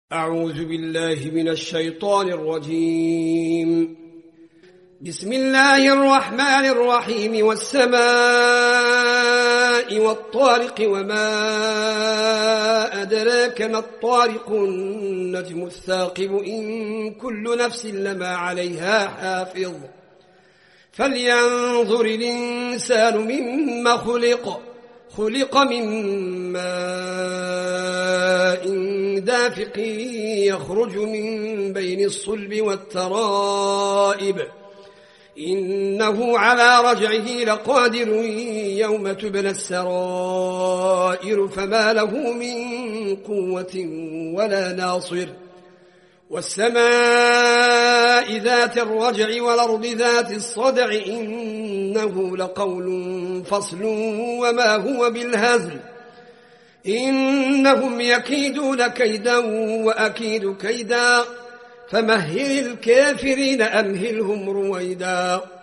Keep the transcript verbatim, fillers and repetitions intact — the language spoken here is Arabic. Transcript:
أعوذ بالله من الشيطان الرجيم. بسم الله الرحمن الرحيم. والسماء والطارق وما أدراك ما الطارق النجم الثاقب إن كل نفس لما عليها حافظ فلينظر الإنسان مما خلق خلق من ماء دافق يخرج من بين الصلب والترائب إنه على رجعه لقادر يوم تبلى السرائر فما له من قوة ولا ناصر. والسماء ذات الرجع والأرض ذات الصدع إنه لقول فصل وما هو بالهزل إنهم يكيدون كيدا وأكيد كيدا فمهل الكافرين أمهلهم رويدا.